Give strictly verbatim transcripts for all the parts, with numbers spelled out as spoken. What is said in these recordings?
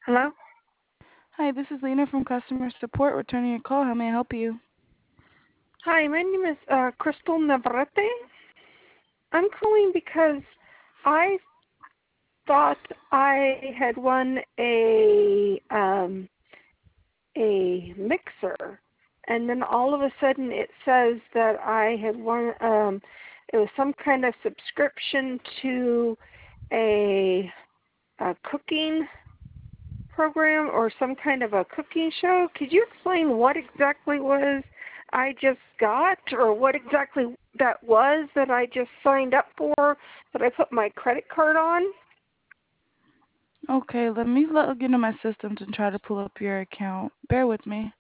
Hello? Hi, this is Lena from customer support returning your call. How may I help you? Hi, my name is uh, Crystal Navarrete. I'm calling because I thought I had won a um, a mixer, and then all of a sudden it says that I had won. Um, it was some kind of subscription to a, a cooking program or some kind of a cooking show. Could you explain what exactly was I just got, or what exactly that was that I just signed up for, that I put my credit card on? Okay, let me log into my systems and try to pull up your account. Bear with me.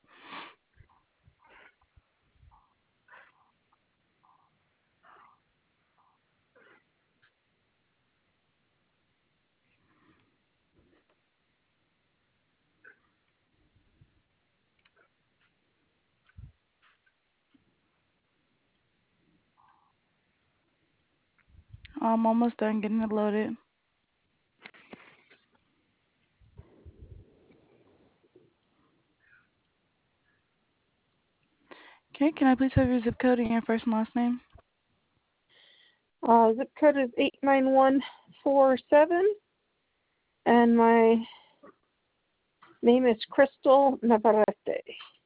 I'm almost done getting it loaded. Okay, can I please have your zip code and your first and last name? Uh, zip code is eight nine one four seven, and my name is Crystal Navarrete.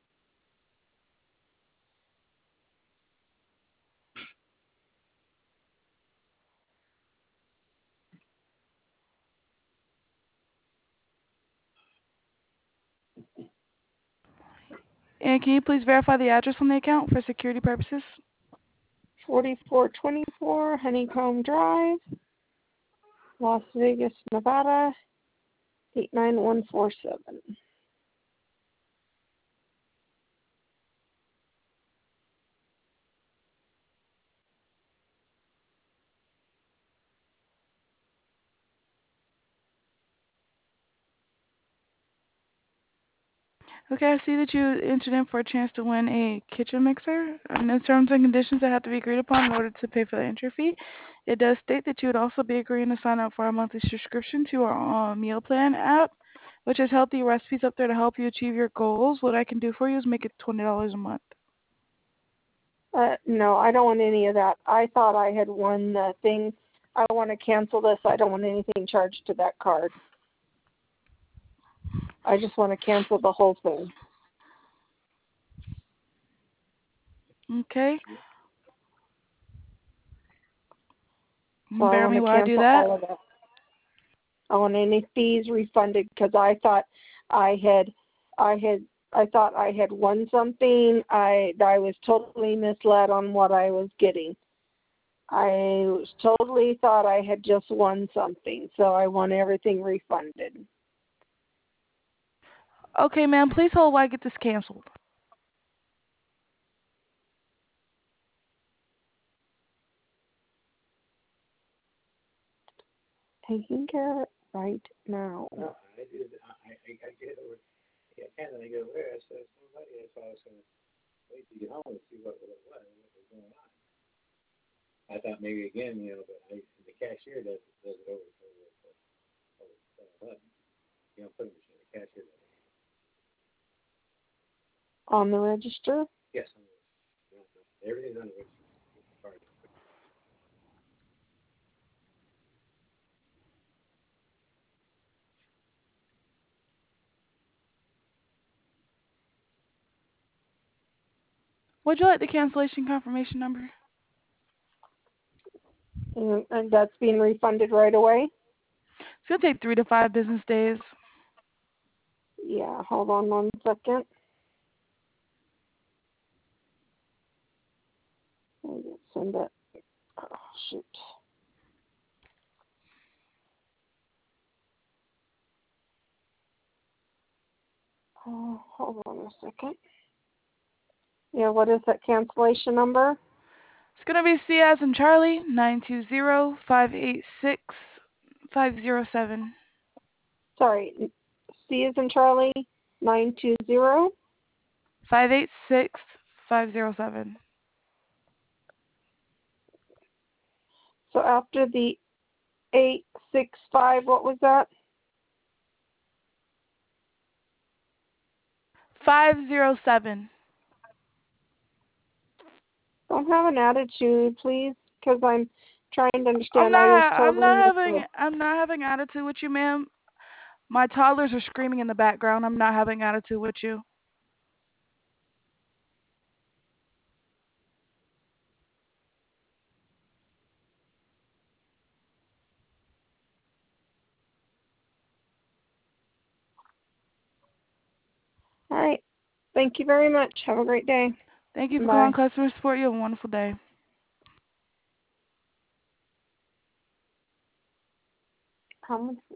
And can you please verify the address on the account for security purposes? forty-four twenty-four Honeycomb Drive, Las Vegas, Nevada, eight nine one four seven. Okay, I see that you entered in for a chance to win a kitchen mixer. And there's terms and conditions that have to be agreed upon in order to pay for the entry fee. It does state that you would also be agreeing to sign up for a monthly subscription to our uh, meal plan app, which has healthy recipes up there to help you achieve your goals. What I can do for you is make it twenty dollars a month. Uh, no, I don't want any of that. I thought I had won the thing. I want to cancel this. I don't want anything charged to that card. I just want to cancel the whole thing. Okay, So I bear with want me to while I do cancel that. all of that. I want any fees refunded because I thought I had, I had, I thought I had won something. I I was totally misled on what I was getting. I was totally thought I had just won something, so I want everything refunded. Okay, ma'am, please hold while I get this canceled. Taking care of it right now. No, I did. I, I, I get over. Yeah, Canada, I get over there. I said somebody. That's why I was gonna wait to get home and see what, what it was, what was going on. I thought maybe again, you know, but I, the cashier does does it over over over over button. You don't put a machine. The cashier does it. On the register? Yes, on the, you know, everything's on the register. With the card. Would you like the cancellation confirmation number? And, and that's being refunded right away? It's going to take three to five business days. Yeah, hold on one second. I didn't send it. Oh, shoot. Oh, hold on a second. Yeah, what is that cancellation number? It's going to be C as in Charlie, nine two zero, five eight six, five zero seven. Sorry, C is in Charlie, nine two zero. five eight six, five zero seven. So after the eight six five, what was that? five zero seven. Don't have an attitude, please, because I'm trying to I'm understand. not. I was Ha- I'm totally not messed having. up. I'm not having attitude with you, ma'am. My toddlers are screaming in the background. I'm not having attitude with you. All right. Thank you very much. Have a great day. Thank you for Bye. calling customer support. You have a wonderful day. How much?